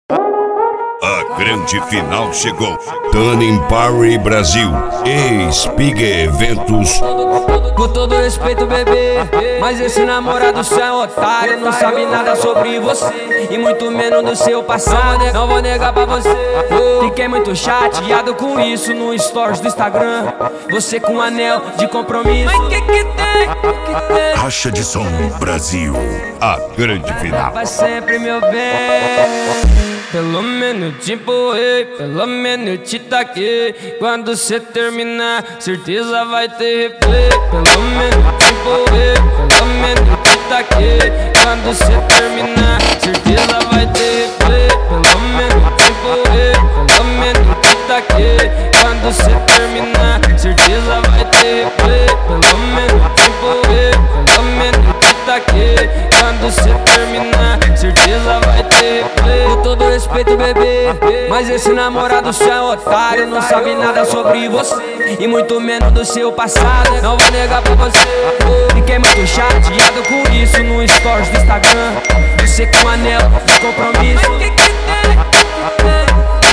A grande final chegou. Turning Party Brasil, ex-Big Eventos. Com todo respeito, bebê, mas esse namorado seu é otário. Não sabe nada sobre você e muito menos do seu passado. Não vou negar pra você, fiquei muito chateado com isso no stories do Instagram. Você com um anel de compromisso. Mas que tem? Racha de Som Brasil, a grande final. Pra sempre, meu bem. Pelo menos te empurrei, pelo menos eu te taquei. Quando cê terminar, certeza vai ter replay. Pelo menos te empurrei, pelo menos eu te taquei. Quando cê terminar, certeza vai ter replay. Pelo menos te empurrei, pelo menos eu te taquei. Quando cê terminar, certeza vai ter replay. Pelo menos te empurrei, pelo menos eu te taquei. Quando cê terminar, certeza vai ter replay. Com todo respeito, bebê, mas esse namorado seu é otário. Não sabe nada sobre você e muito menos do seu passado. Não vou negar pra você, fiquei muito chateado com isso no stories do Instagram. Você com um anel de compromisso. Mas que tem?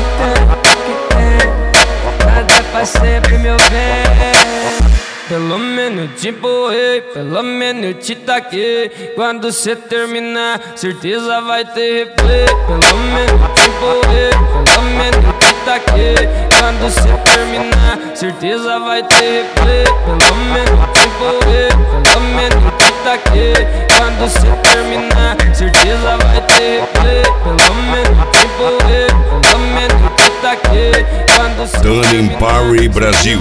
Nada é pra sempre, meu bem. Pelo menos te empurrei, pelo menos eu te taquei. Quando cê terminar, certeza vai ter replay. Pelo menos te empurrei, pelo menos eu te taquei. Quando cê terminar, certeza vai ter replay. Pelo menos te empurrei, pelo menos eu te taquei. Quando cê terminar, certeza vai ter replay. Pelo menos te empurrei, pelo menos eu te taquei. Quando cê Turning Party Brasil,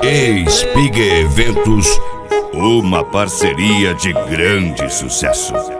ex-Big Eventos, uma parceria de grande sucesso.